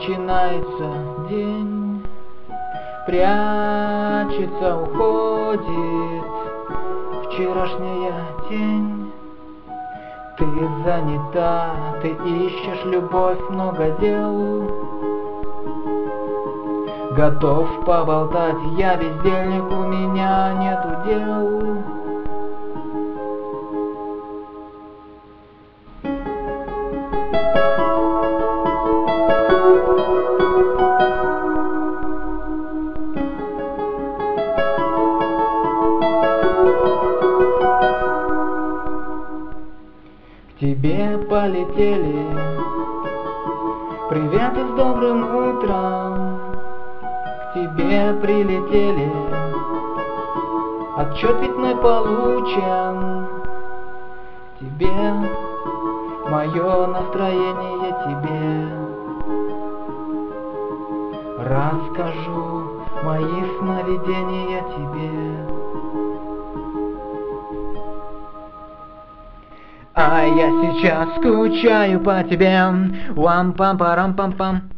начинается день, прячется, уходит вчерашняя тень. Ты занята, ты ищешь любовь, много дел. Готов поболтать, я бездельник, у меня нету дел. К тебе полетели приветы с добрым утром. К тебе прилетели, отчет ведь мой получен. Тебе мое настроение, тебе расскажу мои сновидения тебе. А я сейчас скучаю по тебе. Уам-пам-парам-пам-пам.